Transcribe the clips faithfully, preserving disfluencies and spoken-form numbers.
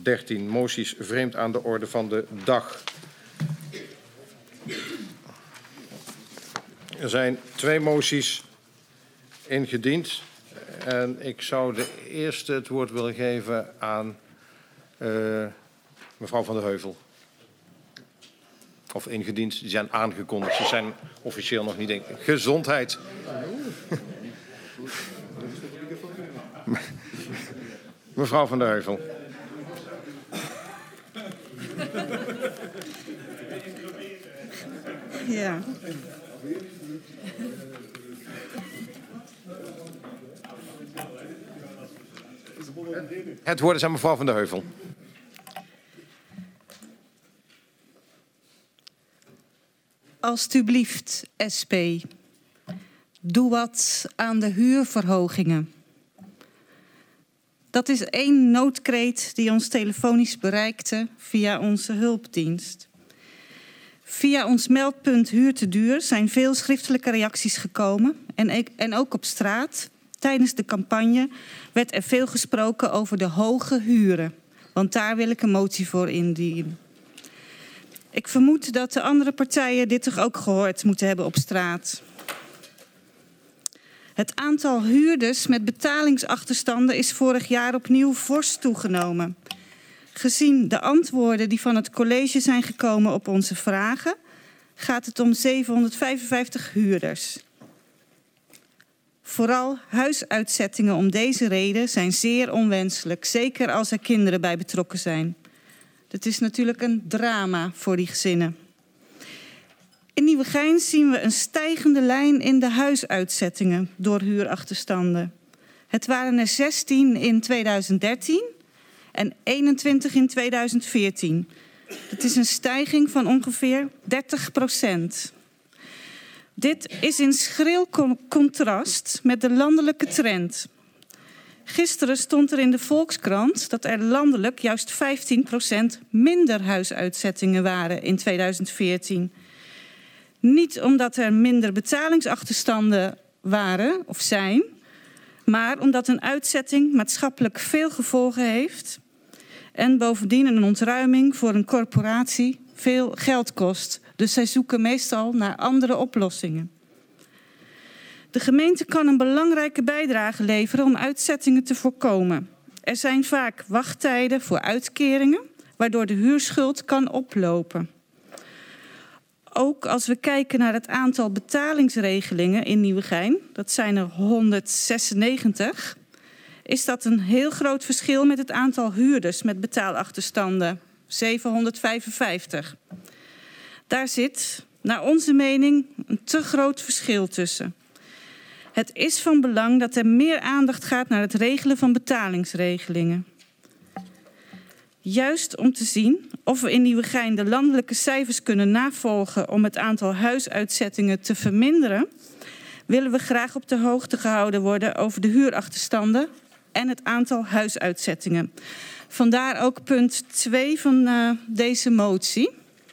dertien. Moties vreemd aan de orde van de dag. Er zijn twee moties ingediend. En ik zou de eerste het woord willen geven aan uh, mevrouw Van der Heuvel. Of ingediend, die zijn aangekondigd. Ze zijn officieel nog niet in. Gezondheid. Mevrouw Van der Heuvel. Ja. Het woord is aan mevrouw Van der Heuvel. Alsjeblieft, S P. Doe wat aan de huurverhogingen. Dat is één noodkreet die ons telefonisch bereikte via onze hulpdienst. Via ons meldpunt Huur te Duur zijn veel schriftelijke reacties gekomen. En, en ook op straat, tijdens de campagne, werd er veel gesproken over de hoge huren. Want daar wil ik een motie voor indienen. Ik vermoed dat de andere partijen dit toch ook gehoord moeten hebben op straat. Het aantal huurders met betalingsachterstanden is vorig jaar opnieuw fors toegenomen. Gezien de antwoorden die van het college zijn gekomen op onze vragen, gaat het om zevenhonderdvijfenvijftig huurders. Vooral huisuitzettingen om deze reden zijn zeer onwenselijk, zeker als er kinderen bij betrokken zijn. Het is natuurlijk een drama voor die gezinnen. In Nieuwegein zien we een stijgende lijn in de huisuitzettingen door huurachterstanden. Het waren er zestien in tweeduizend dertien en eenentwintig in tweeduizend veertien. Dat is een stijging van ongeveer dertig procent. Dit is in schril contrast met de landelijke trend. Gisteren stond er in de Volkskrant dat er landelijk juist vijftien procent minder huisuitzettingen waren in tweeduizend veertien. Niet omdat er minder betalingsachterstanden waren of zijn, maar omdat een uitzetting maatschappelijk veel gevolgen heeft en bovendien een ontruiming voor een corporatie veel geld kost. Dus zij zoeken meestal naar andere oplossingen. De gemeente kan een belangrijke bijdrage leveren om uitzettingen te voorkomen. Er zijn vaak wachttijden voor uitkeringen, waardoor de huurschuld kan oplopen. Ook als we kijken naar het aantal betalingsregelingen in Nieuwegein, dat zijn er honderdzesennegentig, is dat een heel groot verschil met het aantal huurders met betaalachterstanden, zevenhonderdvijfenvijftig. Daar zit, naar onze mening, een te groot verschil tussen. Het is van belang dat er meer aandacht gaat naar het regelen van betalingsregelingen. Juist om te zien of we in Nieuwegein de landelijke cijfers kunnen navolgen om het aantal huisuitzettingen te verminderen, willen we graag op de hoogte gehouden worden over de huurachterstanden en het aantal huisuitzettingen. Vandaar ook punt twee van uh, deze motie.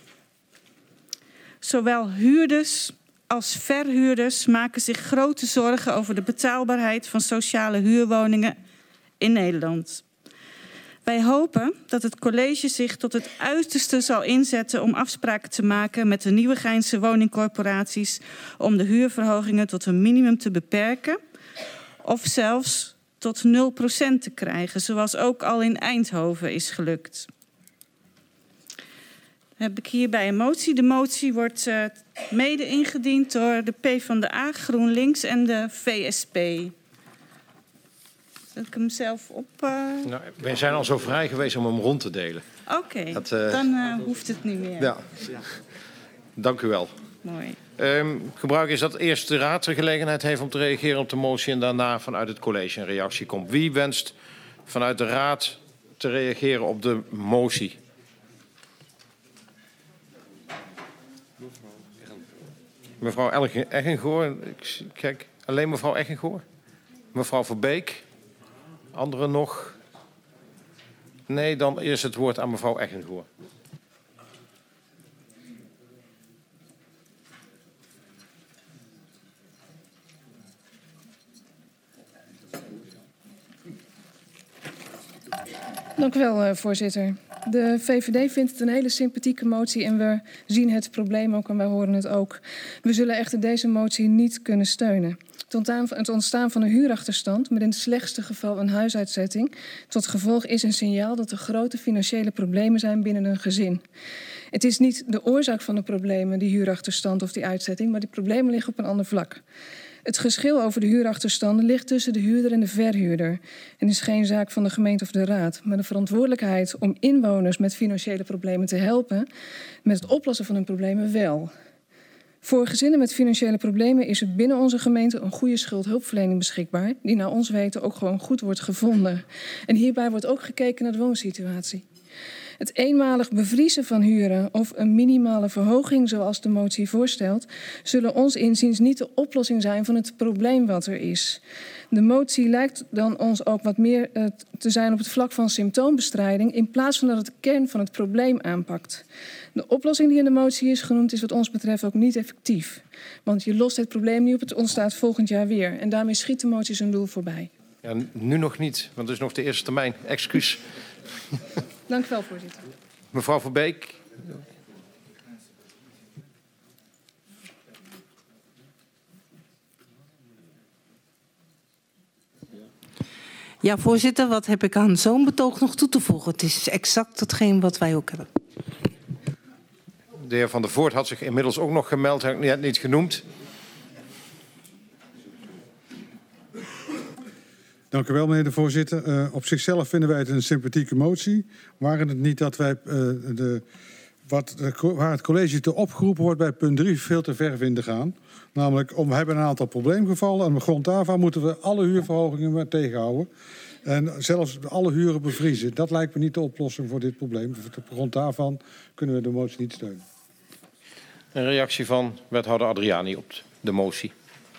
Zowel huurders als verhuurders maken zich grote zorgen over de betaalbaarheid van sociale huurwoningen in Nederland. Wij hopen dat het college zich tot het uiterste zal inzetten om afspraken te maken met de Nieuwegeinse woningcorporaties om de huurverhogingen tot een minimum te beperken of zelfs tot nul procent te krijgen, zoals ook al in Eindhoven is gelukt. Heb ik hierbij een motie. De motie wordt uh, mede ingediend door de PvdA, GroenLinks en de V S P. Zal ik hem zelf op? Uh... Nou, wij zijn al zo vrij geweest om hem rond te delen. Oké, okay, uh... dan uh, hoeft het niet meer. Ja. Dank u wel. Mooi. Um, gebruik is dat eerst de raad de gelegenheid heeft om te reageren op de motie en daarna vanuit het college een reactie komt. Wie wenst vanuit de raad te reageren op de motie? Mevrouw Eggengoor, ik kijk alleen mevrouw Eggengoor. Mevrouw Verbeek, anderen nog? Nee, dan eerst het woord aan mevrouw Eggengoor. Dank u wel, uh, voorzitter. De V V D vindt het een hele sympathieke motie en we zien het probleem ook en wij horen het ook. We zullen echter deze motie niet kunnen steunen. Het ontstaan van een huurachterstand met in het slechtste geval een huisuitzetting tot gevolg is een signaal dat er grote financiële problemen zijn binnen een gezin. Het is niet de oorzaak van de problemen, die huurachterstand of die uitzetting, maar die problemen liggen op een ander vlak. Het geschil over de huurachterstanden ligt tussen de huurder en de verhuurder en is geen zaak van de gemeente of de raad. Maar de verantwoordelijkheid om inwoners met financiële problemen te helpen met het oplossen van hun problemen wel. Voor gezinnen met financiële problemen is er binnen onze gemeente een goede schuldhulpverlening beschikbaar, die naar ons weten ook gewoon goed wordt gevonden. En hierbij wordt ook gekeken naar de woonsituatie. Het eenmalig bevriezen van huren of een minimale verhoging, zoals de motie voorstelt, zullen ons inziens niet de oplossing zijn van het probleem wat er is. De motie lijkt dan ons ook wat meer uh, te zijn op het vlak van symptoombestrijding, in plaats van dat het de kern van het probleem aanpakt. De oplossing die in de motie is genoemd is wat ons betreft ook niet effectief. Want je lost het probleem niet op, het ontstaat volgend jaar weer. En daarmee schiet de motie zijn doel voorbij. Ja, nu nog niet, want het is nog de eerste termijn. Excuus. Dank u wel, voorzitter. Mevrouw Verbeek. Ja, voorzitter, wat heb ik aan zo'n betoog nog toe te voegen? Het is exact hetgeen wat wij ook hebben. De heer Van der Voort had zich inmiddels ook nog gemeld, heb ik net niet genoemd. Dank u wel, meneer de voorzitter. Uh, op zichzelf vinden wij het een sympathieke motie. Waren het niet dat wij uh, de, wat de, waar het college te opgeroepen wordt bij punt drie veel te ver vinden gaan. Namelijk, om, we hebben een aantal probleemgevallen en op grond daarvan moeten we alle huurverhogingen tegenhouden. En zelfs alle huren bevriezen. Dat lijkt me niet de oplossing voor dit probleem. Op grond daarvan kunnen we de motie niet steunen. Een reactie van wethouder Adriani op de motie.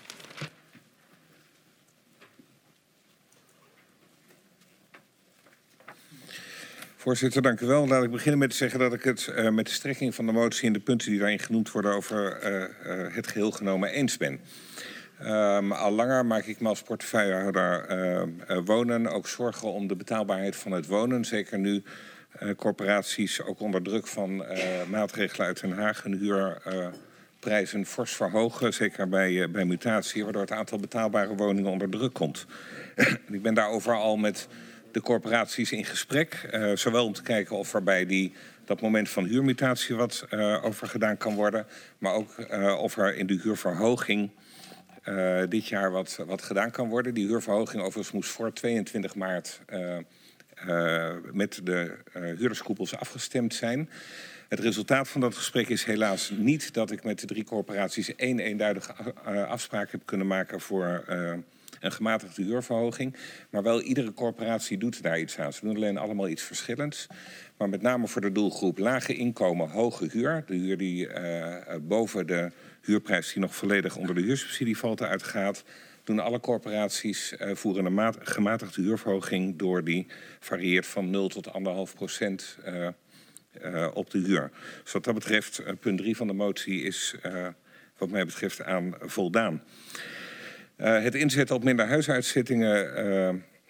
Voorzitter, dank u wel. Laat ik beginnen met te zeggen dat ik het uh, met de strekking van de motie en de punten die daarin genoemd worden over uh, uh, het geheel genomen eens ben. Um, al langer maak ik me als portefeuillehouder uh, uh, wonen ook zorgen om de betaalbaarheid van het wonen. Zeker nu uh, corporaties ook onder druk van uh, maatregelen uit Den Haag hun huurprijzen uh, fors verhogen. Zeker bij, uh, bij mutatie, waardoor het aantal betaalbare woningen onder druk komt. Ik ben daarover al met de corporaties in gesprek. Uh, zowel om te kijken of er bij die, dat moment van huurmutatie wat uh, over gedaan kan worden. Maar ook uh, of er in de huurverhoging uh, dit jaar wat, wat gedaan kan worden. Die huurverhoging overigens moest voor tweeëntwintig maart uh, uh, met de uh, huurderskoepels afgestemd zijn. Het resultaat van dat gesprek is helaas niet dat ik met de drie corporaties één eenduidige uh, afspraak heb kunnen maken voor Uh, een gematigde huurverhoging. Maar wel iedere corporatie doet daar iets aan. Ze doen alleen allemaal iets verschillends. Maar met name voor de doelgroep lage inkomen, hoge huur. De huur die uh, boven de huurprijs die nog volledig onder de huursubsidie valt uitgaat. Doen alle corporaties uh, voeren een maat, gematigde huurverhoging door die varieert van nul tot anderhalf procent uh, uh, op de huur. Dus wat dat betreft, uh, punt drie van de motie is uh, wat mij betreft aan voldaan. Uh, het inzetten op minder huisuitzettingen uh,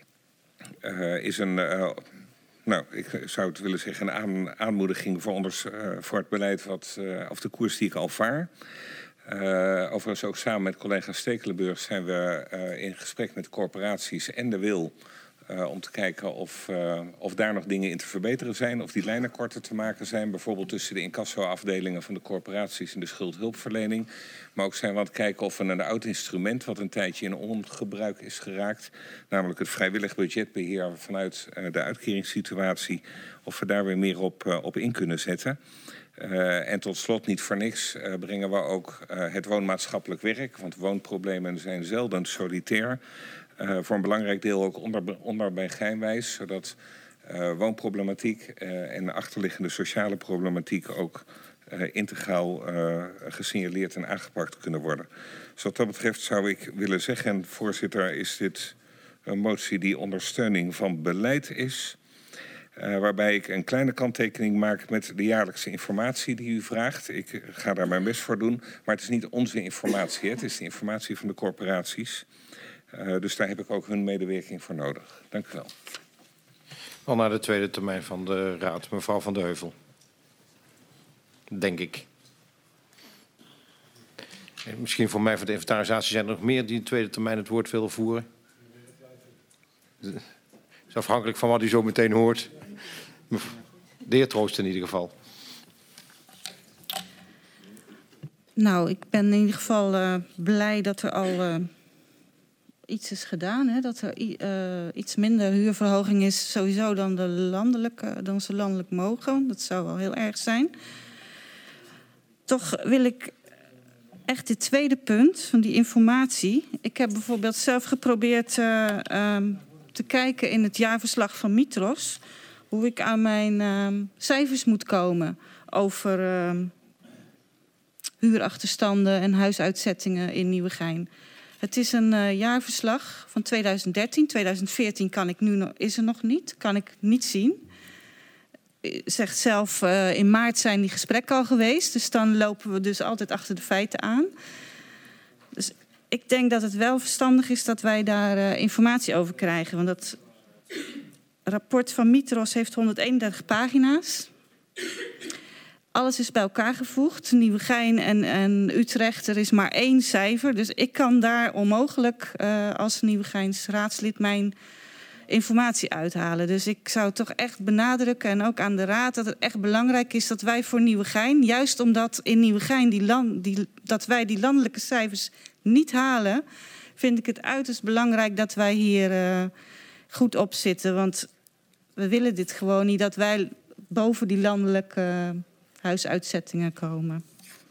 uh, is een, uh, nou, ik zou het willen zeggen, een aan, aanmoediging voor, onders, uh, voor het beleid wat, uh, of de koers die ik al vaar. Uh, overigens ook samen met collega Stekelenburg zijn we uh, in gesprek met corporaties en de wil uh, om te kijken of, uh, of daar nog dingen in te verbeteren zijn, of die lijnen korter te maken zijn, bijvoorbeeld tussen de incassoafdelingen van de corporaties en de schuldhulpverlening. Maar ook zijn we aan het kijken of we een oud instrument, wat een tijdje in ongebruik is geraakt, namelijk het vrijwillig budgetbeheer vanuit uh, de uitkeringssituatie, of we daar weer meer op, uh, op in kunnen zetten. Uh, en tot slot, niet voor niks, uh, brengen we ook uh, het woonmaatschappelijk werk, want woonproblemen zijn zelden solitair. Uh, voor een belangrijk deel ook onder, onder bij geinwijs, zodat uh, woonproblematiek uh, en achterliggende sociale problematiek ook uh, integraal uh, gesignaleerd en aangepakt kunnen worden. Dus wat dat betreft zou ik willen zeggen, voorzitter, is dit een motie die ondersteuning van beleid is. Uh, waarbij ik een kleine kanttekening maak met de jaarlijkse informatie die u vraagt. Ik ga daar mijn best voor doen, maar het is niet onze informatie. Hè? Het is de informatie van de corporaties. Uh, dus daar heb ik ook hun medewerking voor nodig. Dank u wel. Al naar de tweede termijn van de raad, mevrouw Van de Heuvel. Denk ik. En misschien voor mij voor de inventarisatie zijn er nog meer die in de tweede termijn het woord willen voeren. Het is afhankelijk van wat u zo meteen hoort. De heer Troost in ieder geval. Nou, ik ben in ieder geval uh, blij dat er al uh, iets is gedaan. Hè? Dat er uh, iets minder huurverhoging is sowieso dan, de landelijke, dan ze landelijk mogen. Dat zou wel heel erg zijn. Toch wil ik echt dit tweede punt van die informatie. Ik heb bijvoorbeeld zelf geprobeerd uh, um, te kijken in het jaarverslag van Mitros hoe ik aan mijn uh, cijfers moet komen over uh, huurachterstanden en huisuitzettingen in Nieuwegein. Het is een uh, jaarverslag van tweeduizend dertien. tweeduizend veertien kan ik nu nog, is er nog niet, kan ik niet zien. Zegt zelf, uh, in maart zijn die gesprekken al geweest. Dus dan lopen we dus altijd achter de feiten aan. Dus ik denk dat het wel verstandig is dat wij daar uh, informatie over krijgen. Want dat rapport van Mitros heeft honderdeenendertig pagina's. Alles is bij elkaar gevoegd. Nieuwegein en, en Utrecht, er is maar één cijfer. Dus ik kan daar onmogelijk uh, als Nieuwegeins raadslid mijn informatie uithalen. Dus ik zou toch echt benadrukken, en ook aan de raad, dat het echt belangrijk is dat wij voor Nieuwegein, juist omdat in Nieuwegein die land, die, dat wij die landelijke cijfers niet halen, vind ik het uiterst belangrijk dat wij hier uh, goed op zitten. Want we willen dit gewoon niet, dat wij boven die landelijke uh, huisuitzettingen komen.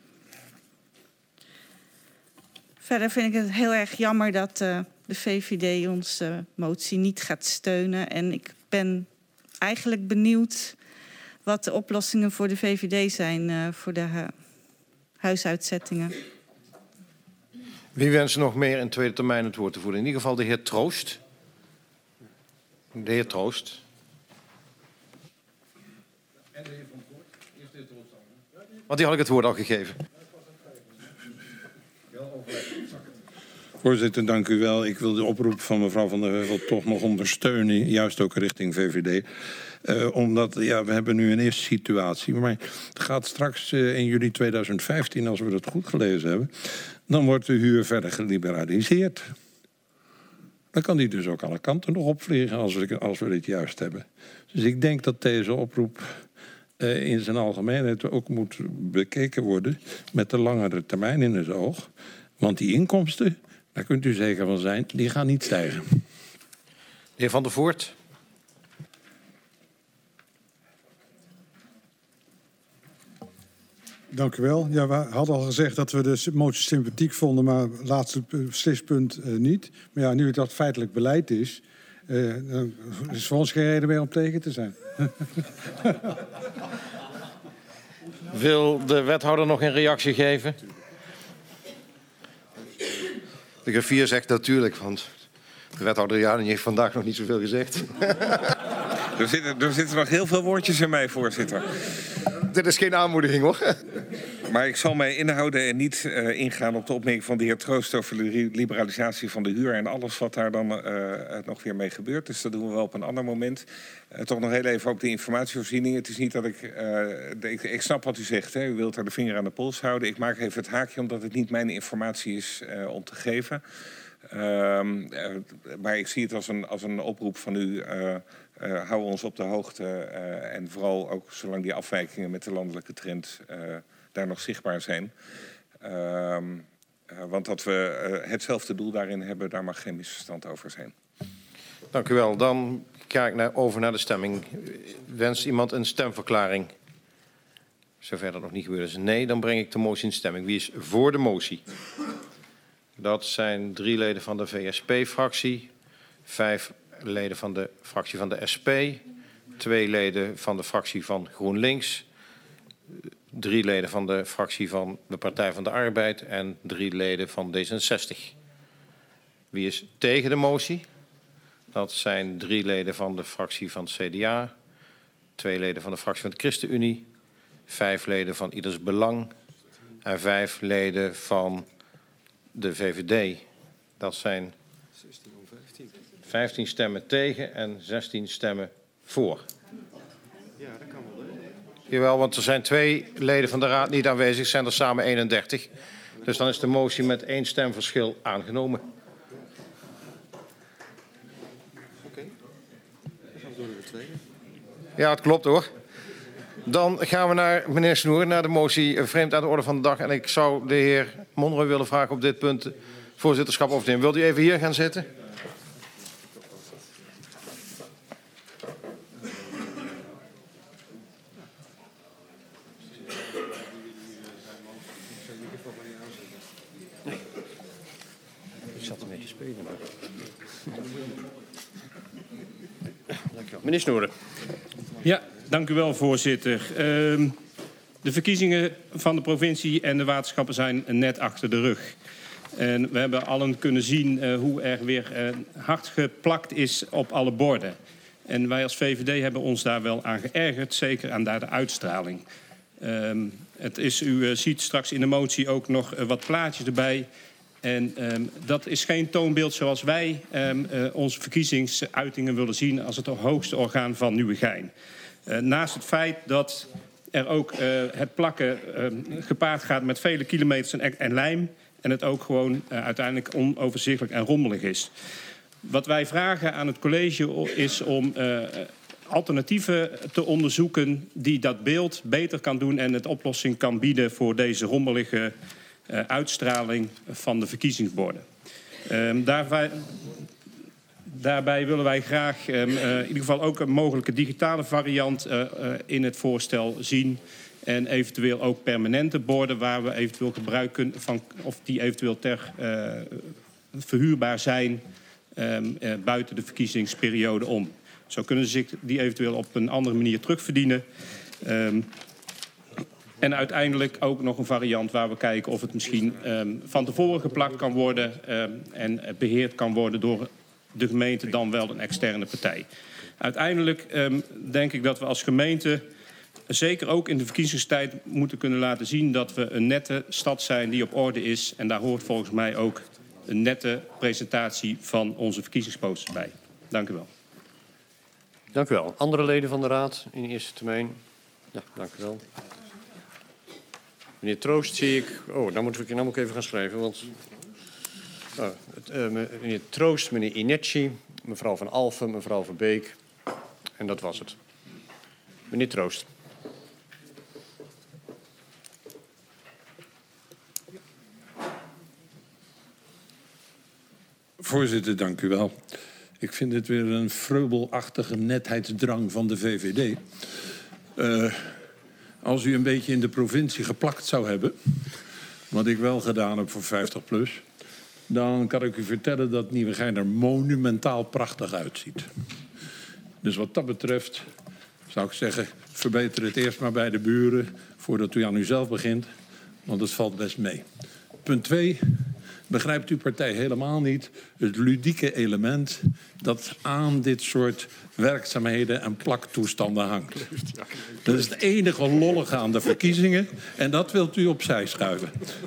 Verder vind ik het heel erg jammer dat uh, de V V D onze uh, motie niet gaat steunen. En ik ben eigenlijk benieuwd wat de oplossingen voor de V V D zijn uh, voor de hu huisuitzettingen. Wie wenst nog meer in tweede termijn het woord te voeren? In ieder geval de heer Troost. De heer Troost. En de heer Van Voort. Eerst de heer Troost. Want die had ik het woord al gegeven. Voorzitter, dank u wel. Ik wil de oproep van mevrouw Van der Heuvel toch nog ondersteunen, juist ook richting V V D. Uh, omdat, ja, we hebben nu een eerste situatie, maar het gaat straks uh, in juli tweeduizend vijftien, als we dat goed gelezen hebben, dan wordt de huur verder geliberaliseerd. Dan kan die dus ook alle kanten nog opvliegen als we, als we dit juist hebben. Dus ik denk dat deze oproep uh, in zijn algemeenheid ook moet bekeken worden met de langere termijn in het oog. Want die inkomsten, daar kunt u zeker van zijn, die gaan niet stijgen. De heer Van der Voort. Dank u wel. Ja, we hadden al gezegd dat we de motie sympathiek vonden, maar het laatste beslispunt uh, niet. Maar ja, nu het dat feitelijk beleid is, uh, dan is voor ons geen reden meer om tegen te zijn. Wil de wethouder nog een reactie geven? De griffier zegt natuurlijk, want de wethouder Jani heeft vandaag nog niet zoveel gezegd. Er zitten, er zitten nog heel veel woordjes in mij, voorzitter. Dit is geen aanmoediging, hoor. Maar ik zal mij inhouden en niet uh, ingaan op de opmerking van de heer Troost over de liberalisatie van de huur en alles wat daar dan uh, nog weer mee gebeurt. Dus dat doen we wel op een ander moment. Uh, toch nog heel even op de informatievoorziening. Het is niet dat ik, uh, de, ik... Ik snap wat u zegt, hè. U wilt daar de vinger aan de pols houden. Ik maak even het haakje omdat het niet mijn informatie is uh, om te geven. Uh, uh, maar ik zie het als een, als een oproep van u. Uh, uh, hou ons op de hoogte. Uh, en vooral ook zolang die afwijkingen met de landelijke trend uh, daar nog zichtbaar zijn. Uh, uh, want dat we uh, hetzelfde doel daarin hebben, daar mag geen misverstand over zijn. Dank u wel. Dan ga ik naar, over naar de stemming. Wenst iemand een stemverklaring? Zover dat nog niet gebeurd is. Nee, dan breng ik de motie in stemming. Wie is voor de motie? Dat zijn drie leden van de V S P-fractie, vijf leden van de fractie van de S P, twee leden van de fractie van GroenLinks, drie leden van de fractie van de Partij van de Arbeid en drie leden van D zesenzestig. Wie is tegen de motie? Dat zijn drie leden van de fractie van het C D A, twee leden van de fractie van de ChristenUnie, vijf leden van Ieders Belang en vijf leden van de V V D. Dat zijn vijftien stemmen tegen en zestien stemmen Voor. Ja, dat kan wel. Jawel, want er zijn twee leden van de raad niet aanwezig, zijn er samen eenendertig. Dus dan is de motie met één stemverschil aangenomen. Oké. Dan gaan we door naar de tweede. Ja, het klopt hoor. Dan gaan we naar meneer Snoer, naar de motie vreemd aan de orde van de dag. En ik zou de heer Monroy willen vragen op dit punt voorzitterschap over te nemen. Wilt u even hier gaan zitten? Nee. Ik zat ermee te spelen. Maar... Meneer Snoeren. Ja, dank u wel, voorzitter. Uh, de verkiezingen van de provincie en de waterschappen zijn net achter de rug. En we hebben allen kunnen zien uh, hoe er weer uh, hard geplakt is op alle borden. En wij als V V D hebben ons daar wel aan geërgerd, zeker aan daar de uitstraling. Uh, het is, u uh, ziet straks in de motie ook nog uh, wat plaatjes erbij. En um, dat is geen toonbeeld zoals wij um, uh, onze verkiezingsuitingen willen zien als het hoogste orgaan van Nieuwegein. Uh, naast het feit dat er ook uh, het plakken uh, gepaard gaat met vele kilometers en, en lijm. En het ook gewoon uh, uiteindelijk onoverzichtelijk en rommelig is. Wat wij vragen aan het college is om uh, alternatieven te onderzoeken die dat beeld beter kan doen en het oplossing kan bieden voor deze rommelige uh, uitstraling van de verkiezingsborden. Um, daarbij, daarbij willen wij graag um, uh, in ieder geval ook een mogelijke digitale variant uh, uh, in het voorstel zien. En eventueel ook permanente borden waar we eventueel gebruik kunnen van, of die eventueel ter uh, verhuurbaar zijn um, uh, buiten de verkiezingsperiode om. Zo kunnen ze zich die eventueel op een andere manier terugverdienen. Um, en uiteindelijk ook nog een variant waar we kijken of het misschien um, van tevoren geplakt kan worden um, en beheerd kan worden door de gemeente, dan wel een externe partij. Uiteindelijk um, denk ik dat we als gemeente zeker ook in de verkiezingstijd moeten kunnen laten zien dat we een nette stad zijn die op orde is. En daar hoort volgens mij ook een nette presentatie van onze verkiezingsposters bij. Dank u wel. Dank u wel. Andere leden van de raad in eerste termijn? Ja, dank u wel. Meneer Troost zie ik... Oh, dan moet ik, dan moet ik even gaan schrijven, want... Oh, het, uh, meneer Troost, meneer Inetchi, mevrouw Van Alphen, mevrouw Verbeek. En dat was het. Meneer Troost. Voorzitter, dank u wel. Ik vind dit weer een vreubelachtige netheidsdrang van de V V D. Uh, als u een beetje in de provincie geplakt zou hebben, wat ik wel gedaan heb voor vijftig plus... dan kan ik u vertellen dat Nieuwegein er monumentaal prachtig uitziet. Dus wat dat betreft zou ik zeggen, verbeter het eerst maar bij de buren voordat u aan uzelf begint, want het valt best mee. Punt twee. Begrijpt uw partij helemaal niet het ludieke element dat aan dit soort werkzaamheden en plaktoestanden hangt. Dat is het enige lollige aan de verkiezingen en dat wilt u opzij schuiven.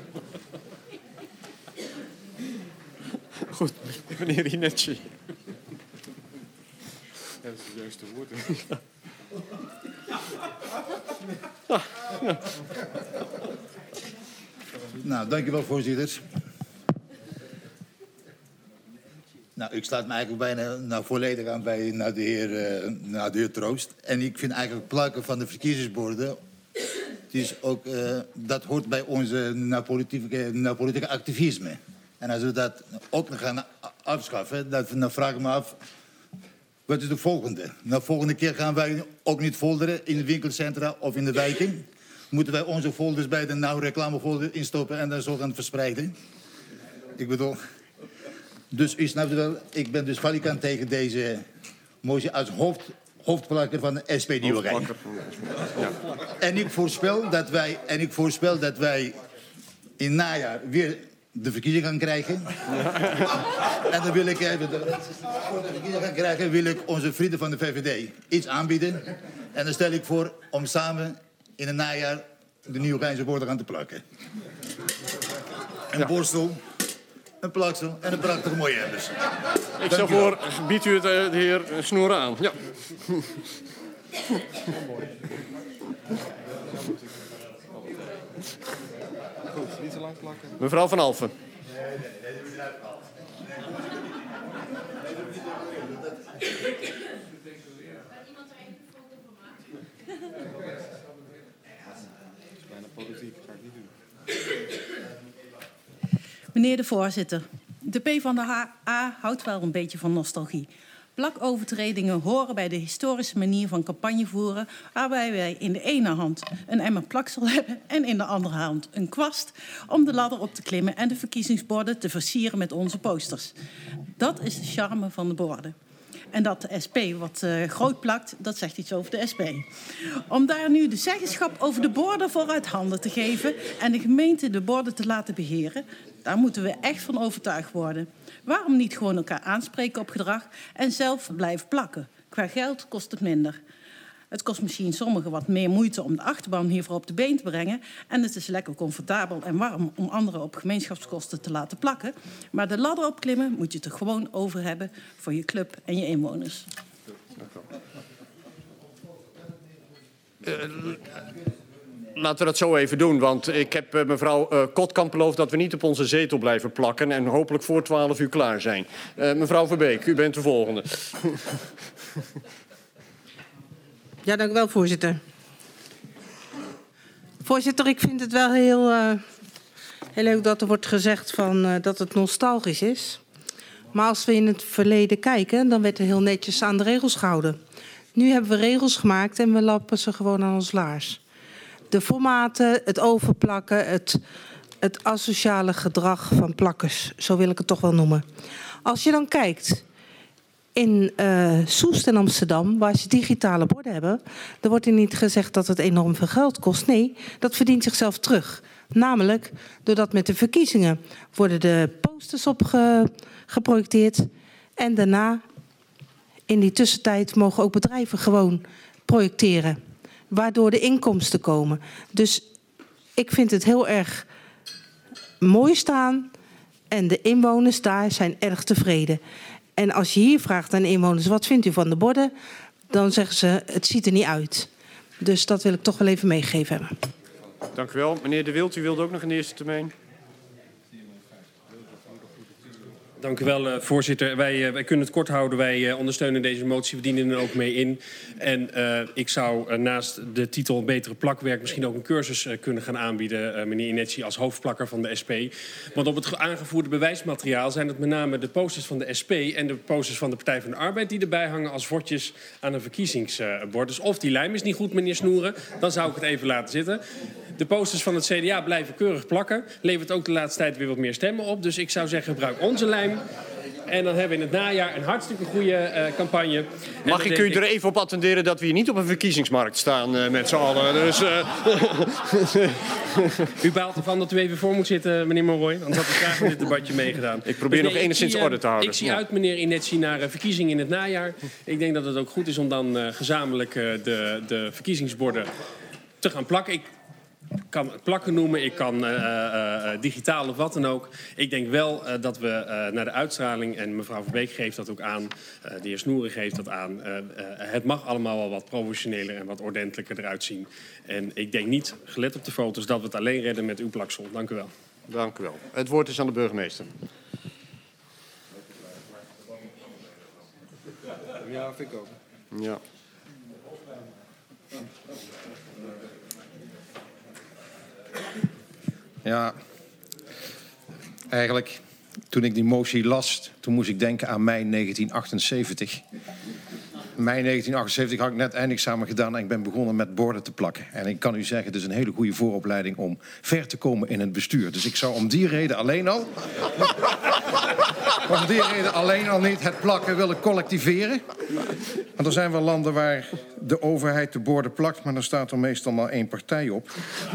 Goed, meneer Inetchi. Ja, dat is het juiste woord. Ah, ja. Nou, dankjewel, voorzitter. Nou, ik sluit me eigenlijk bijna nou, volledig aan bij nou, de, heer, uh, nou, de heer Troost. En ik vind eigenlijk plakken van de verkiezingsborden, het is ook, uh, dat hoort bij onze nou, politieke, nou, politieke activisme. En als we dat ook nog gaan afschaffen, dan, dan vraag ik me af, wat is de volgende? Nou, de volgende keer gaan wij ook niet folderen in de winkelcentra of in de wijken. Moeten wij onze folders bij de nou reclamefolder instoppen en dan zo gaan verspreiden? Ik bedoel... Dus u snapt wel, ik ben dus valikant tegen deze motie als hoofd, hoofdplakker van de S P Nieuwegein. Ja. En ik voorspel dat wij, en ik voorspel dat wij in najaar weer de verkiezingen gaan krijgen. Ja. En dan wil ik even de, voor de verkiezingen gaan krijgen, wil ik onze vrienden van de V V D iets aanbieden. En dan stel ik voor om samen in het najaar de Nieuwegeinse borden gaan te plakken. Een ja. borstel. Een plaksel en een prachtige mooie herders. Ik stel voor, biedt u het uh, de heer Snoer aan. Ja. Goed, niet te lang plakken. Mevrouw Van Alphen. Meneer de voorzitter, de PvdA houdt wel een beetje van nostalgie. Plakovertredingen horen bij de historische manier van campagne voeren, waarbij wij in de ene hand een emmer plaksel hebben en in de andere hand een kwast om de ladder op te klimmen en de verkiezingsborden te versieren met onze posters. Dat is de charme van de borden. En dat de S P wat uh, groot plakt, dat zegt iets over de S P. Om daar nu de zeggenschap over de borden vooruit handen te geven en de gemeente de borden te laten beheren, daar moeten we echt van overtuigd worden. Waarom niet gewoon elkaar aanspreken op gedrag en zelf blijven plakken? Qua geld kost het minder. Het kost misschien sommigen wat meer moeite om de achterban hiervoor op de been te brengen. En het is lekker comfortabel en warm om anderen op gemeenschapskosten te laten plakken. Maar de ladder opklimmen moet je toch gewoon over hebben voor je club en je inwoners. Uh, laten we dat zo even doen, want ik heb uh, mevrouw uh, Kotkamp beloofd dat we niet op onze zetel blijven plakken en hopelijk voor twaalf uur klaar zijn. Uh, mevrouw Verbeek, u bent de volgende. Ja, dank u wel, voorzitter. Voorzitter, ik vind het wel heel, uh, heel leuk dat er wordt gezegd van, uh, dat het nostalgisch is. Maar als we in het verleden kijken, dan werd er heel netjes aan de regels gehouden. Nu hebben we regels gemaakt en we lappen ze gewoon aan ons laars. De formaten, het overplakken, het, het asociale gedrag van plakkers, zo wil ik het toch wel noemen. Als je dan kijkt in uh, Soest en Amsterdam, waar ze digitale borden hebben, dan wordt er niet gezegd dat het enorm veel geld kost. Nee, dat verdient zichzelf terug. Namelijk, doordat met de verkiezingen worden de posters op ge, geprojecteerd en daarna, in die tussentijd, mogen ook bedrijven gewoon projecteren, waardoor de inkomsten komen. Dus ik vind het heel erg mooi staan en de inwoners daar zijn erg tevreden. En als je hier vraagt aan inwoners, wat vindt u van de borden? Dan zeggen ze, het ziet er niet uit. Dus dat wil ik toch wel even meegegeven hebben. Dank u wel. Meneer De Wild, u wilde ook nog in de eerste termijn. Dank u wel, uh, voorzitter. Wij, uh, wij kunnen het kort houden. Wij uh, ondersteunen deze motie. We dienen er ook mee in. En uh, ik zou uh, naast de titel Betere Plakwerk misschien ook een cursus uh, kunnen gaan aanbieden, uh, meneer Inetsi, als hoofdplakker van de S P. Want op het aangevoerde bewijsmateriaal zijn het met name de posters van de S P en de posters van de Partij van de Arbeid die erbij hangen als vodjes aan een verkiezingsbord. Dus of die lijm is niet goed, meneer Snoeren, dan zou ik het even laten zitten. De posters van het C D A blijven keurig plakken. Levert ook de laatste tijd weer wat meer stemmen op. Dus ik zou zeggen, gebruik onze lijm. En dan hebben we in het najaar een hartstikke goede uh, campagne. Mag ik u er even op attenderen dat we hier niet op een verkiezingsmarkt staan uh, met z'n allen. Dus, uh... u baalt ervan dat u even voor moet zitten, meneer Monroy. Anders had ik graag in dit debatje meegedaan. Ik probeer dus nee, nog enigszins zie, orde te houden. Ik zie ja. uit, meneer Inetsi, naar uh, verkiezingen in het najaar. Ik denk dat het ook goed is om dan uh, gezamenlijk uh, de, de verkiezingsborden te gaan plakken. Ik kan het plakken noemen, ik kan uh, uh, digitaal of wat dan ook. Ik denk wel uh, dat we uh, naar de uitstraling, en mevrouw Verbeek geeft dat ook aan, uh, de heer Snoeren geeft dat aan, uh, uh, het mag allemaal wel wat professioneler en wat ordentelijker eruit zien. En ik denk niet, gelet op de foto's, dat we het alleen redden met uw plaksel. Dank u wel. Dank u wel. Het woord is aan de burgemeester. Ja, vind ik ook. Ja. Ja, eigenlijk, toen ik die motie las, toen moest ik denken aan mei negentien achtenzeventig. mei negentien achtenzeventig had ik net eindexamen gedaan en ik ben begonnen met borden te plakken. En ik kan u zeggen, het is een hele goede vooropleiding om ver te komen in het bestuur. Dus ik zou om die reden alleen al, om die reden alleen al niet het plakken willen collectiveren. Want er zijn wel landen waar de overheid de borden plakt, maar dan staat er meestal maar één partij op.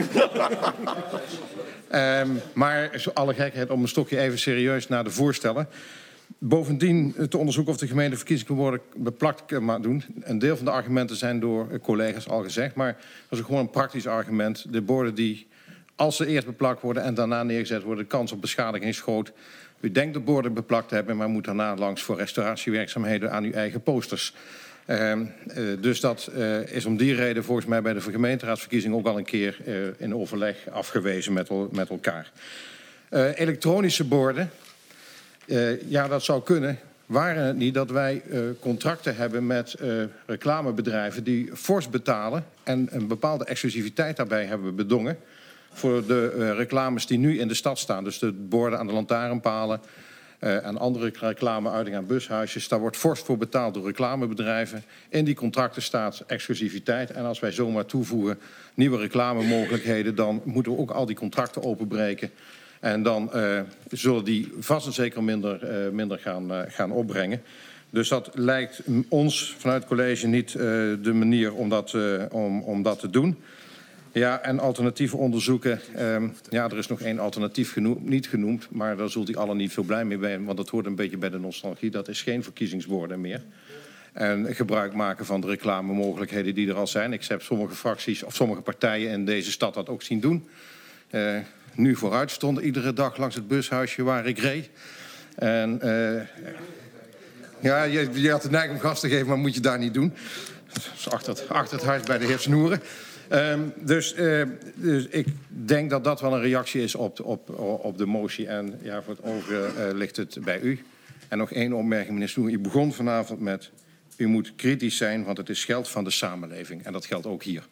Um, maar alle gekheid, om een stokje even serieus naar de voorstellen. Bovendien te onderzoeken of de gemeente verkiezingsborden beplakt mag doen. Een deel van de argumenten zijn door collega's al gezegd, maar dat is gewoon een praktisch argument. De borden die, als ze eerst beplakt worden en daarna neergezet worden, de kans op beschadiging is groot. U denkt de borden beplakt te hebben, maar moet daarna langs voor restauratiewerkzaamheden aan uw eigen posters. Uh, uh, dus dat uh, is om die reden volgens mij bij de gemeenteraadsverkiezing ook al een keer uh, in overleg afgewezen met, met elkaar. Uh, elektronische borden, uh, ja dat zou kunnen. Waren het niet dat wij uh, contracten hebben met uh, reclamebedrijven die fors betalen en een bepaalde exclusiviteit daarbij hebben bedongen voor de uh, reclames die nu in de stad staan. Dus de borden aan de lantaarnpalen uh, en andere reclameuitingen aan bushuisjes. Daar wordt fors voor betaald door reclamebedrijven. In die contracten staat exclusiviteit. En als wij zomaar toevoegen nieuwe reclamemogelijkheden, dan moeten we ook al die contracten openbreken. En dan uh, zullen die vast en zeker minder, uh, minder gaan, uh, gaan opbrengen. Dus dat lijkt ons vanuit het college niet uh, de manier om dat, uh, om, om dat te doen. Ja, en alternatieve onderzoeken. Um, ja, er is nog één alternatief genoemd, niet genoemd, maar daar zult u allen niet veel blij mee zijn, want dat hoort een beetje bij de nostalgie. Dat is geen verkiezingswoorden meer. En gebruik maken van de reclamemogelijkheden die er al zijn. Ik heb sommige fracties of sommige partijen in deze stad dat ook zien doen. Uh, nu vooruit stonden iedere dag langs het bushuisje waar ik reed. En uh, ja, je, je had de neiging om gas te geven, maar moet je daar niet doen. Dat is achter het, achter het huis bij de heer Snoeren. Um, dus, uh, dus ik denk dat dat wel een reactie is op, op, op de motie. En ja, voor het overige uh, ligt het bij u. En nog één opmerking, meneer Snoer. U begon vanavond met, u moet kritisch zijn, want het is geld van de samenleving. En dat geldt ook hier.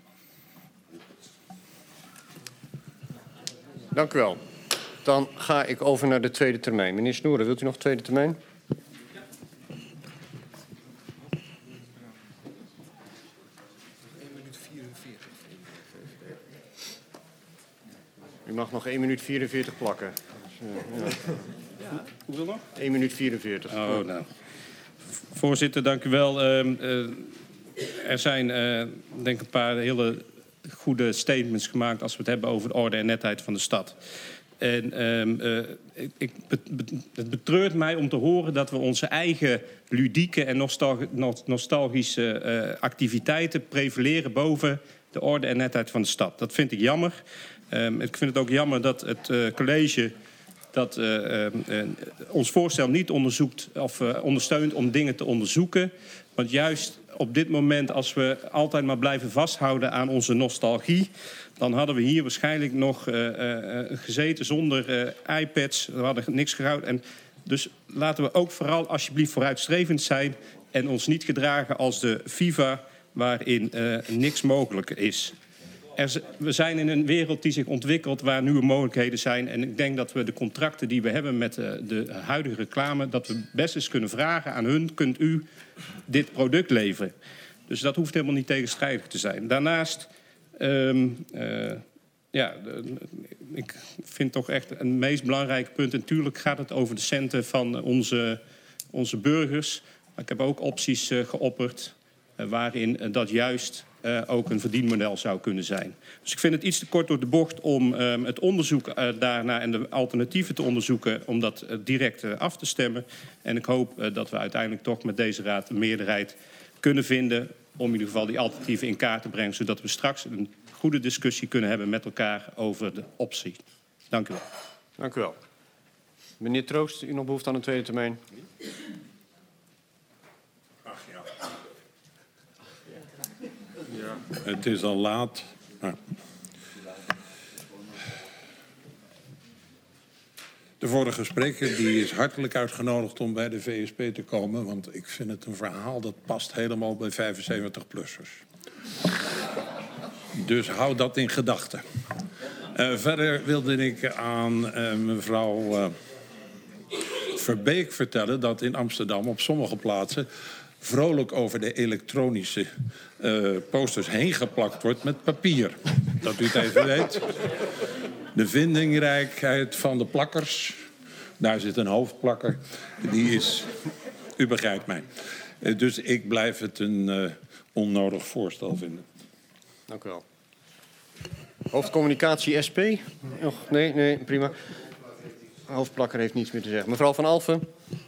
Dank u wel. Dan ga ik over naar de tweede termijn. Meneer Snoeren, wilt u nog tweede termijn? U mag nog één minuut vierenveertig plakken. Dus, uh, ja. Hoeveel nog? één minuut vierenveertig. Oh, nou. Voorzitter, dank u wel. Uh, uh, er zijn uh, denk ik een paar hele goede statements gemaakt als we het hebben over de orde en netheid van de stad. En um, uh, ik, ik, het betreurt mij om te horen dat we onze eigen ludieke en nostalgische uh, activiteiten prevaleren boven de orde en netheid van de stad. Dat vind ik jammer. Um, ik vind het ook jammer dat het uh, college dat uh, uh, uh, ons voorstel niet onderzoekt of uh, ondersteunt om dingen te onderzoeken. Want juist op dit moment, als we altijd maar blijven vasthouden aan onze nostalgie, dan hadden we hier waarschijnlijk nog uh, uh, gezeten zonder uh, iPads. We hadden niks gehouden. En dus laten we ook vooral alsjeblieft vooruitstrevend zijn en ons niet gedragen als de FIFA waarin uh, niks mogelijk is. Er, we zijn in een wereld die zich ontwikkelt waar nieuwe mogelijkheden zijn. En ik denk dat we de contracten die we hebben met uh, de huidige reclame, dat we best eens kunnen vragen aan hun, kunt u dit product leveren? Dus dat hoeft helemaal niet tegenstrijdig te zijn. Daarnaast, um, uh, ja, uh, ik vind toch echt een meest belangrijk punt. En natuurlijk gaat het over de centen van onze, onze burgers. Maar ik heb ook opties uh, geopperd uh, waarin uh, dat juist Uh, ook een verdienmodel zou kunnen zijn. Dus ik vind het iets te kort door de bocht om uh, het onderzoek uh, daarna en de alternatieven te onderzoeken, om dat uh, direct uh, af te stemmen. En ik hoop uh, dat we uiteindelijk toch met deze raad een meerderheid kunnen vinden om in ieder geval die alternatieven in kaart te brengen, zodat we straks een goede discussie kunnen hebben met elkaar over de optie. Dank u wel. Dank u wel. Meneer Troost, u nog behoefte aan een tweede termijn? Het is al laat. Nou. De vorige spreker die is hartelijk uitgenodigd om bij de V S P te komen, want ik vind het een verhaal dat past helemaal bij vijfenzeventig-plussers. Dus hou dat in gedachten. Uh, verder wilde ik aan uh, mevrouw uh, Verbeek vertellen dat in Amsterdam op sommige plaatsen vrolijk over de elektronische uh, posters heen geplakt wordt met papier. Dat u het even weet. De vindingrijkheid van de plakkers. Daar zit een hoofdplakker. Die is... U begrijpt mij. Uh, dus ik blijf het een uh, onnodig voorstel vinden. Dank u wel. Hoofdcommunicatie S P? Och, nee, nee, prima. Hoofdplakker heeft niets meer te zeggen. Mevrouw Van Alphen.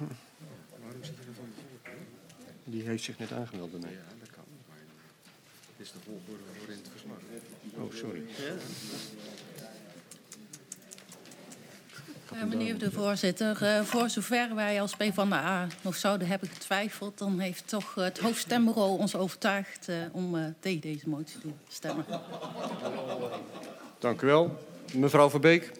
Die heeft zich net aangemeld bij mij. Ja, dat kan. Het is de volgorde voor in het verslag. Oh, sorry. Uh, meneer de voorzitter, uh, voor zover wij als PvdA nog zouden hebben getwijfeld, dan heeft toch uh, het hoofdstembureau ons overtuigd uh, om uh, tegen deze motie te stemmen. Dank u wel. Mevrouw Verbeek.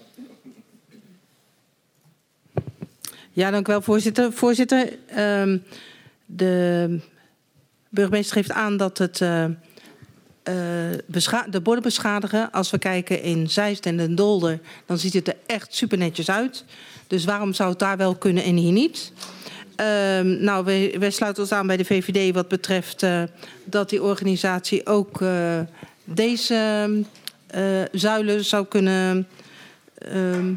Ja, dank u wel, voorzitter. Voorzitter, uh, de burgemeester geeft aan dat het uh, uh, de borden beschadigen. Als we kijken in Zeist en Den Dolder, dan ziet het er echt super netjes uit. Dus waarom zou het daar wel kunnen en hier niet? Uh, nou, wij, wij sluiten ons aan bij de V V D wat betreft uh, dat die organisatie ook uh, deze uh, zuilen zou kunnen uh, uh,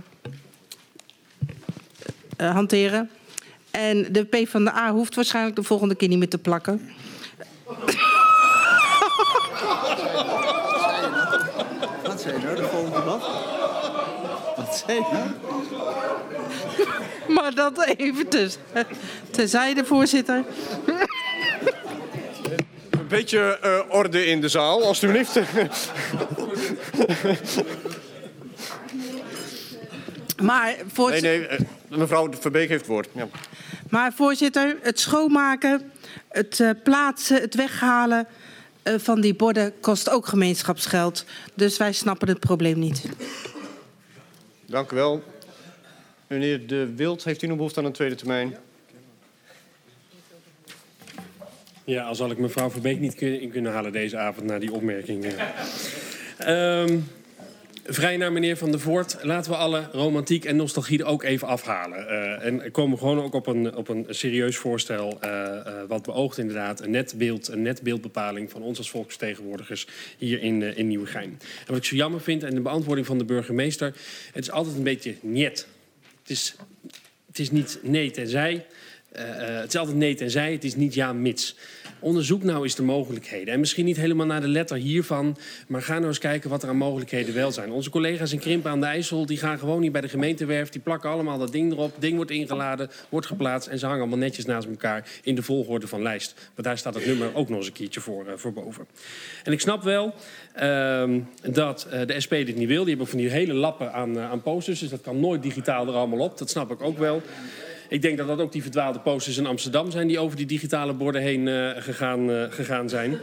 hanteren. En de PvdA hoeft waarschijnlijk de volgende keer niet meer te plakken. Wat zei je nou, de volgende debat? Wat zei je nou? Maar dat even dus, terzijde, voorzitter. Een beetje uh, orde in de zaal, alstublieft. Maar, voorzitter... Nee, nee, uh, mevrouw Verbeek heeft het woord. Ja. Maar voorzitter, het schoonmaken, het uh, plaatsen, het weghalen uh, van die borden kost ook gemeenschapsgeld. Dus wij snappen het probleem niet. Dank u wel. Meneer De Wild, heeft u nog behoefte aan een tweede termijn? Ja, al zal ik mevrouw Verbeek niet in kunnen halen deze avond na die opmerking. um, vrij naar meneer Van der Voort. Laten we alle romantiek en nostalgie er ook even afhalen. Uh, en komen gewoon ook op een, op een serieus voorstel. Uh, uh, wat beoogt inderdaad een net beeld, een net beeldbepaling van ons als volksvertegenwoordigers hier in, uh, in Nieuwegein. En wat ik zo jammer vind, en de beantwoording van de burgemeester, het is altijd een beetje niet. Het is, het is niet nee tenzij. Uh, uh, het is altijd nee tenzij, het is niet ja mits. Onderzoek nou eens de mogelijkheden. En misschien niet helemaal naar de letter hiervan, maar ga nou eens kijken wat er aan mogelijkheden wel zijn. Onze collega's in Krimpen aan de IJssel, die gaan gewoon niet bij de gemeentewerf. Die plakken allemaal dat ding erop. Het ding wordt ingeladen, wordt geplaatst en ze hangen allemaal netjes naast elkaar in de volgorde van lijst. Maar daar staat het nummer ook nog eens een keertje voor, uh, voor boven. En ik snap wel uh, dat uh, de S P dit niet wil. Die hebben van die hele lappen aan, uh, aan posters, dus dat kan nooit digitaal er allemaal op. Dat snap ik ook wel. Ik denk dat dat ook die verdwaalde posters in Amsterdam zijn die over die digitale borden heen uh, gegaan, uh, gegaan zijn.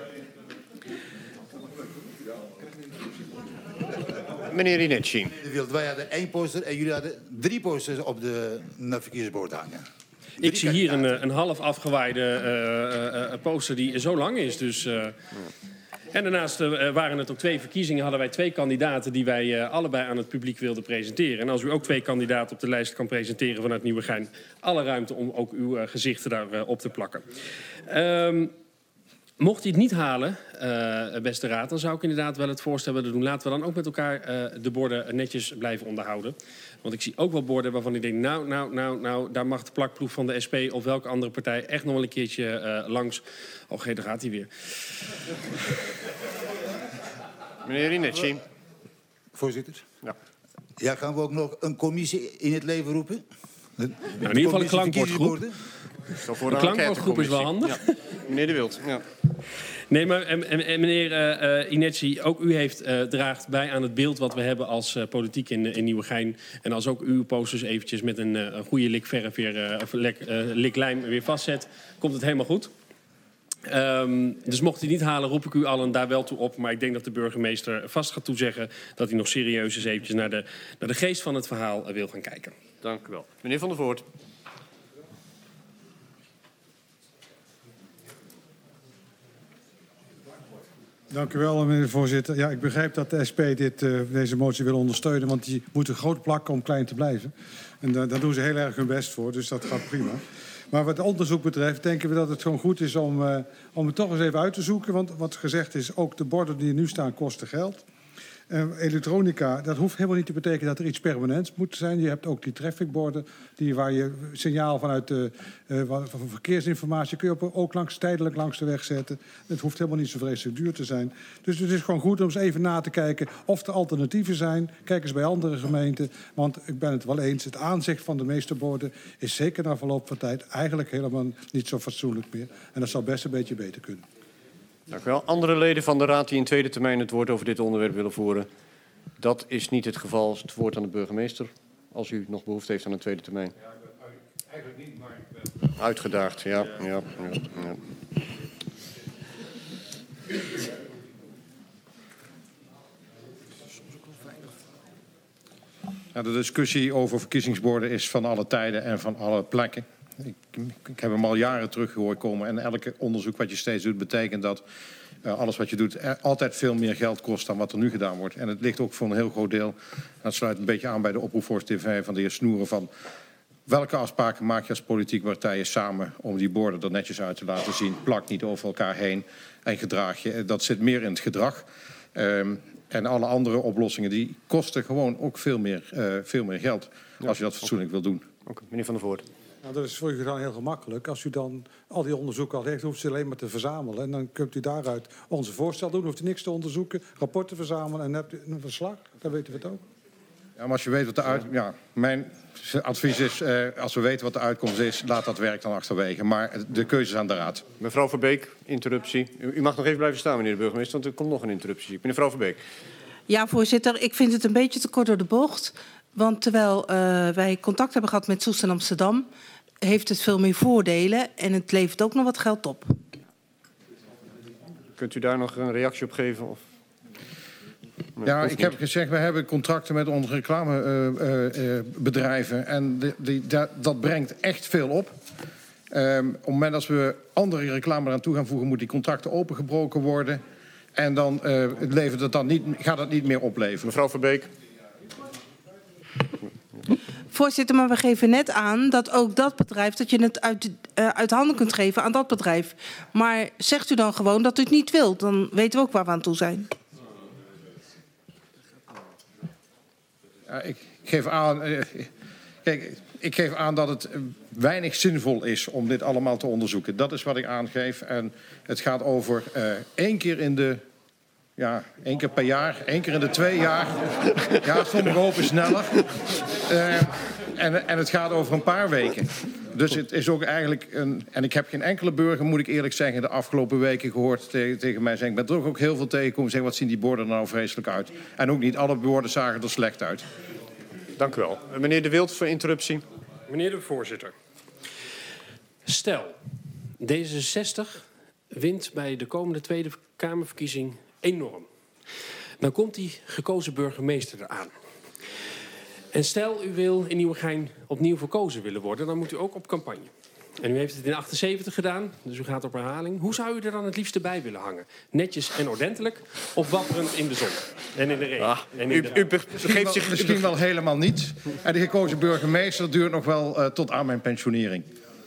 Meneer Inesci. Wij hadden één poster en jullie hadden drie posters op de verkeersbord hangen. Drie Ik zie hier een, een half afgewaaide uh, uh, poster die zo lang is. Dus, uh, en daarnaast uh, waren het ook twee verkiezingen. Hadden wij twee kandidaten die wij uh, allebei aan het publiek wilden presenteren. En als u ook twee kandidaten op de lijst kan presenteren vanuit Nieuwegein, alle ruimte om ook uw uh, gezichten daarop uh, op te plakken. Um, Mocht hij het niet halen, uh, beste raad, dan zou ik inderdaad wel het voorstel willen doen. Laten we dan ook met elkaar uh, de borden netjes blijven onderhouden. Want ik zie ook wel borden waarvan ik denk, nou, nou, nou, nou, daar mag de plakploeg van de S P of welke andere partij echt nog wel een keertje uh, langs. Oh, gee, daar gaat hij weer. Meneer Inesci. Voorzitter. Ja. Ja, gaan we ook nog een commissie in het leven roepen? Nou, in ieder geval een klankbordgroep. Een klankbordgroep is wel handig. Ja. Meneer De Wild. Ja. Nee, maar en, en, en meneer uh, Inesci, ook u heeft, uh, draagt bij aan het beeld wat we hebben als uh, politiek in, in Nieuwegein. En als ook uw posters eventjes met een, uh, een goede lik verf weer, uh, of lek, uh, lik lijm weer vastzet, komt het helemaal goed. Um, dus mocht u niet halen, roep ik u allen daar wel toe op. Maar ik denk dat de burgemeester vast gaat toezeggen dat hij nog serieus eens eventjes naar de, naar de geest van het verhaal uh, wil gaan kijken. Dank u wel. Meneer Van der Voort. Dank u wel, meneer de voorzitter. Ja, ik begrijp dat de S P dit, uh, deze motie wil ondersteunen, want die moeten groot plakken om klein te blijven. En uh, daar doen ze heel erg hun best voor, dus dat gaat prima. Maar wat het onderzoek betreft denken we dat het gewoon goed is om, uh, om het toch eens even uit te zoeken. Want wat gezegd is, ook de borden die er nu staan kosten geld. Uh, elektronica, dat hoeft helemaal niet te betekenen dat er iets permanents moet zijn. Je hebt ook die trafficborden die waar je signaal vanuit de uh, van verkeersinformatie kun je op, ook langs, tijdelijk langs de weg zetten. Het hoeft helemaal niet zo vreselijk duur te zijn. Dus het is gewoon goed om eens even na te kijken of er alternatieven zijn. Kijk eens bij andere gemeenten. Want ik ben het wel eens, het aanzicht van de meeste borden is zeker na verloop van tijd eigenlijk helemaal niet zo fatsoenlijk meer. En dat zou best een beetje beter kunnen. Dank u wel. Andere leden van de Raad die in tweede termijn het woord over dit onderwerp willen voeren? Dat is niet het geval. Het woord aan de burgemeester. als u nog behoefte heeft aan een tweede termijn. Ja, eigenlijk niet, maar ik ben... Uitgedaagd, ja. ja, ja, ja. Ja, de discussie over verkiezingsborden is van alle tijden en van alle plekken. Ik, ik heb hem al jaren terug gehoord komen. En elke onderzoek wat je steeds doet, betekent dat uh, alles wat je doet altijd veel meer geld kost dan wat er nu gedaan wordt. En het ligt ook voor een heel groot deel, dat sluit een beetje aan bij de oproep voor T V van de heer Snoeren, van welke afspraken maak je als politieke partijen samen om die borden er netjes uit te laten zien. Plak niet over elkaar heen en gedraag je. Dat zit meer in het gedrag. Um, En alle andere oplossingen die kosten gewoon ook veel meer, uh, veel meer geld. Ja, als je dat fatsoenlijk okay. wil doen. Oké, okay. Meneer Van der Voort. Nou, dat is voor u dan heel gemakkelijk. Als u dan al die onderzoeken al heeft, hoeft u alleen maar te verzamelen. En dan kunt u daaruit onze voorstel doen. Hoeft u niks te onderzoeken, rapporten verzamelen en hebt u een verslag. Dan weten we het ook. Ja, maar als je weet wat de uit... Ja, mijn advies is, uh, als we weten wat de uitkomst is, laat dat werk dan achterwege. Maar de keuze is aan de raad. Mevrouw Verbeek, interruptie. U mag nog even blijven staan, meneer de burgemeester, want er komt nog een interruptie. Mevrouw Verbeek. Ja, voorzitter, ik vind het een beetje te kort door de bocht. Want terwijl uh, wij contact hebben gehad met Soest en Amsterdam, heeft het veel meer voordelen en het levert ook nog wat geld op. Kunt u daar nog een reactie op geven? Of... Ja, ik heb gezegd, we hebben contracten met onze reclamebedrijven. Uh, uh, uh, en die, die, dat, dat brengt echt veel op. Um, op het moment dat we andere reclame eraan toe gaan voegen, moeten die contracten opengebroken worden. En dan uh, levert het dan niet, gaat het niet meer opleveren. Mevrouw Verbeek. Voorzitter, maar we geven net aan dat ook dat bedrijf, dat je het uit, uh, uit handen kunt geven aan dat bedrijf. Maar zegt u dan gewoon dat u het niet wilt, dan weten we ook waar we aan toe zijn. Ja, ik geef aan, uh, kijk, ik geef aan dat het weinig zinvol is om dit allemaal te onderzoeken. Dat is wat ik aangeef. En het gaat over uh, één keer in de... Ja, één keer per jaar, één keer in de twee jaar. Ja, sommige hopen sneller. Uh, en, en het gaat over een paar weken. Dus het is ook eigenlijk een... En ik heb geen enkele burger, moet ik eerlijk zeggen, de afgelopen weken gehoord tegen, tegen mij zeggen. Ik ben er ook heel veel tegengekomen zeggen, wat zien die borden er nou vreselijk uit. En ook niet alle borden zagen er slecht uit. Dank u wel. Meneer De Wild voor interruptie. Meneer de voorzitter. Stel, D zesenzestig wint bij de komende Tweede Kamerverkiezing enorm. Dan komt die gekozen burgemeester eraan. En stel, u wil in Nieuwegein opnieuw verkozen willen worden, dan moet u ook op campagne. En u heeft het in achtenzeventig gedaan, dus u gaat op herhaling. Hoe zou u er dan het liefste bij willen hangen? Netjes en ordentelijk of wapperend in de zon en in de regen? Ah, en in u, u begeeft zich misschien wel helemaal niet. En de gekozen burgemeester duurt nog wel uh, tot aan mijn pensionering.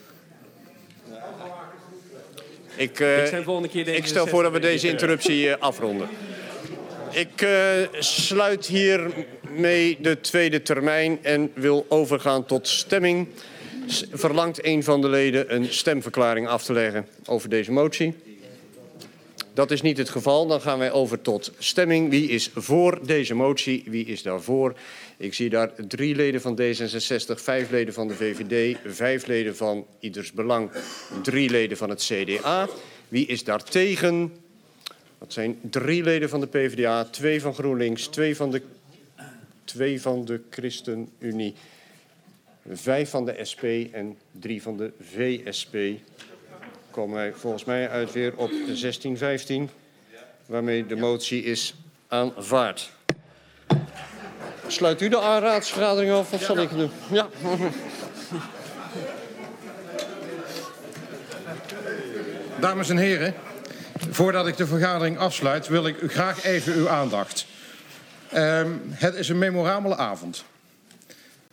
Ik, uh, ik, ik stel voor dat we deze interruptie uh, afronden. Ik uh, sluit hiermee de tweede termijn en wil overgaan tot stemming. Verlangt een van de leden een stemverklaring af te leggen over deze motie? Dat is niet het geval. Dan gaan wij over tot stemming. Wie is voor deze motie? Wie is daarvoor? Ik zie daar drie leden van D zesenzestig, vijf leden van de V V D, vijf leden van Ieders Belang, drie leden van het C D A. Wie is daar tegen? Dat zijn drie leden van de P v d A, twee van GroenLinks, twee van de, twee van de ChristenUnie, vijf van de S P en drie van de V S P. Komen wij volgens mij uit weer op zestien vijftien, waarmee de motie is aanvaard. Sluit u de raadsvergadering af of zal ik het doen? Ja. Dames en heren, voordat ik de vergadering afsluit, wil ik u graag even uw aandacht. Um, het is een memorabele avond.